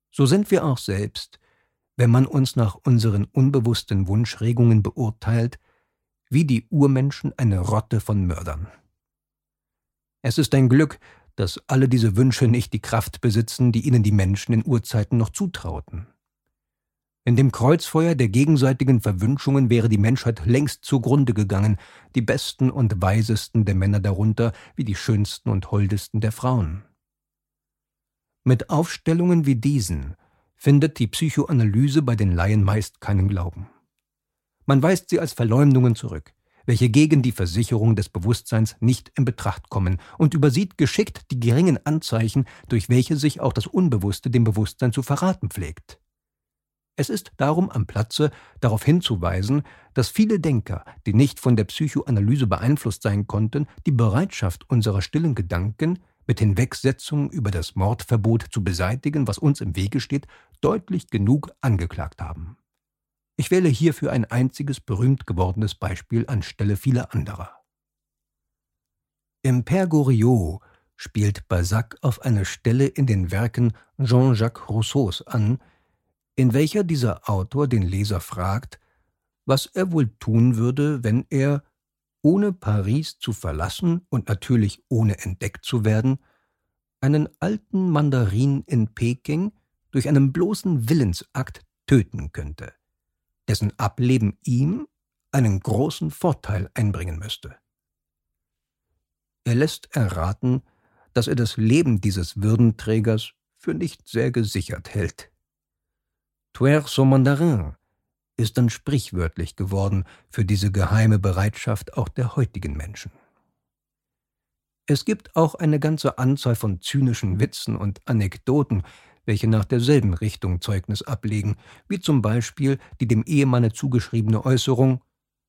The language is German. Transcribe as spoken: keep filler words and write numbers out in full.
So sind wir auch selbst, wenn man uns nach unseren unbewussten Wunschregungen beurteilt, wie die Urmenschen eine Rotte von Mördern. Es ist ein Glück, dass alle diese Wünsche nicht die Kraft besitzen, die ihnen die Menschen in Urzeiten noch zutrauten. In dem Kreuzfeuer der gegenseitigen Verwünschungen wäre die Menschheit längst zugrunde gegangen, die besten und weisesten der Männer darunter wie die schönsten und holdesten der Frauen. Mit Aufstellungen wie diesen findet die Psychoanalyse bei den Laien meist keinen Glauben. Man weist sie als Verleumdungen zurück, welche gegen die Versicherung des Bewusstseins nicht in Betracht kommen, und übersieht geschickt die geringen Anzeichen, durch welche sich auch das Unbewusste dem Bewusstsein zu verraten pflegt. Es ist darum am Platze, darauf hinzuweisen, dass viele Denker, die nicht von der Psychoanalyse beeinflusst sein konnten, die Bereitschaft unserer stillen Gedanken, mit Hinwegsetzung über das Mordverbot zu beseitigen, was uns im Wege steht, deutlich genug angeklagt haben. Ich wähle hierfür ein einziges berühmt gewordenes Beispiel anstelle vieler anderer. Im Père Goriot spielt Balzac auf eine Stelle in den Werken Jean-Jacques Rousseaus an, in welcher dieser Autor den Leser fragt, was er wohl tun würde, wenn er, ohne Paris zu verlassen und natürlich ohne entdeckt zu werden, einen alten Mandarin in Peking durch einen bloßen Willensakt töten könnte, dessen Ableben ihm einen großen Vorteil einbringen müsste. Er lässt erraten, dass er das Leben dieses Würdenträgers für nicht sehr gesichert hält. Tuer son mandarin ist dann sprichwörtlich geworden für diese geheime Bereitschaft auch der heutigen Menschen. Es gibt auch eine ganze Anzahl von zynischen Witzen und Anekdoten, welche nach derselben Richtung Zeugnis ablegen, wie zum Beispiel die dem Ehemanne zugeschriebene Äußerung: